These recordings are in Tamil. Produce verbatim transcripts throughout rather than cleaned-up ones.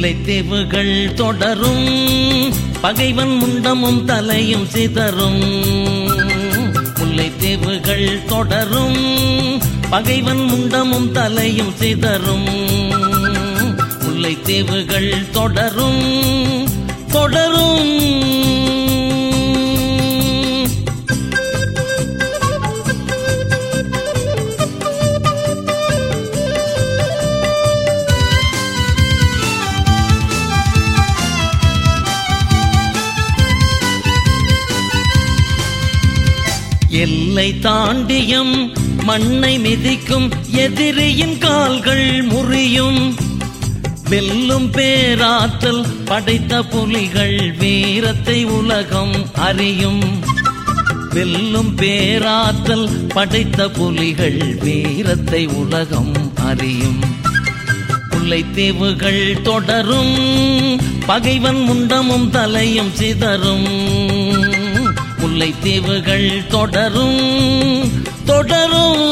முல்லைத்தீவுகள் தொடரும், பகைவன் முண்டமும் தலையும் சிதறும். முல்லைத்தீவுகள் தொடரும், பகைவன் முண்டமும் தலையும் சிதறும். முல்லைத்தீவுகள் தொடரும் தொடரும். எல்லை தாண்டியும் மண்ணை மிதிக்கும் எதிரியின் கால்கள் முறியும். வெல்லும் பேராற்றல் படைத்த புலிகள் வீரத்தை உலகம் அறியும். வெல்லும் பேராற்றல் படைத்த புலிகள் வீரத்தை உலகம் அறியும். முல்லைத்தீவுகள் தொடரும், பகைவன் முண்டமும் தலையும் சிதறும். முல்லைத்தீவுகள் தொடரும் தொடரும்.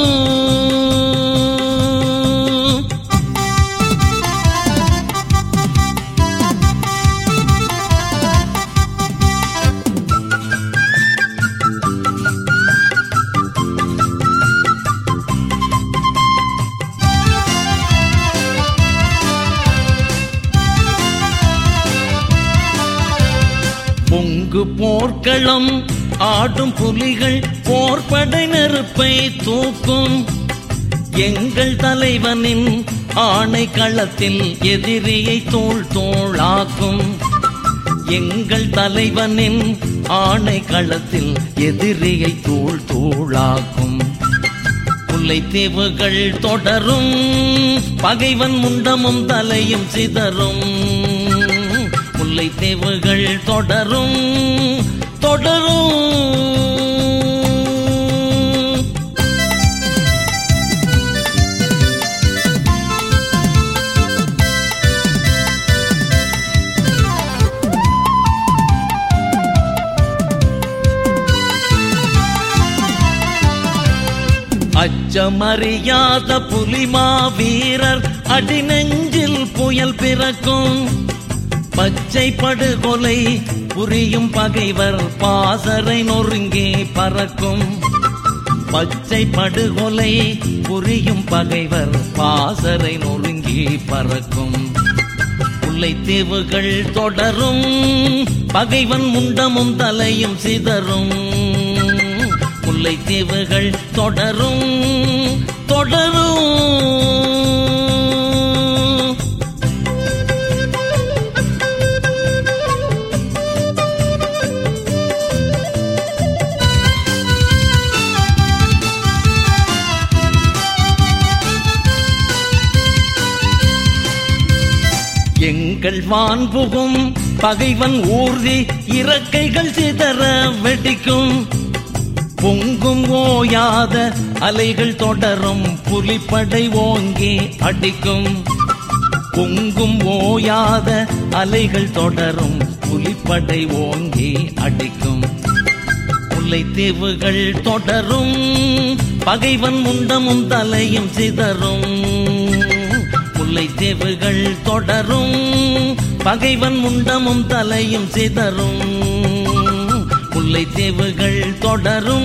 பொங்கு போர்க்களம் ஆடும் புலிகள் போர்படை நெருப்பை தூக்கும். எங்கள் தலைவனின் ஆணை களத்தில் எதிரியை தோள் தோளாக்கும். எங்கள் தலைவனின் ஆணை களத்தில் எதிரியை தோள் தோளாக்கும். முல்லைத்தீவுகள் தொடரும், பகைவன் முண்டமும் தலையும் சிதறும். முல்லைத்தீவுகள் தொடரும் தொடரும். அச்சமறியாத புலிமா வீரர் அடிநெஞ்சில் புயல் பிறக்கும். பச்சை படுகொலை புரியும் பகைவர் பாசறை நொறுங்கி பறக்கும். பச்சை படுகொலை புரியும் பகைவர் பாசறை நொறுங்கி பறக்கும். முல்லைத்தீவுகள் தொடரும், பகைவன் முண்டமும் தலையும் சிதறும். முல்லைத்தீவுகள் தொடரும் தொடரும். எங்கள் வான் புகும் பகைவன் ஊர்தி இறக்கைகள் சிதற வெடிக்கும். பொங்கும் ஓயாத அலைகள் தொடரும், புலிப்படை ஓங்கி அடிக்கும். பொங்கும் ஓயாத அலைகள் தொடரும், புலிப்படை ஓங்கி அடிக்கும். முல்லைத்தீவுகள் தொடரும், பகைவன் முண்டமும் தலையும் சிதறும். முல்லைத்தீவுகள் தொடரும், பகைவன் முண்டமும் தலையும் சிதறும். முல்லைத்தீவுகள் தொடரும்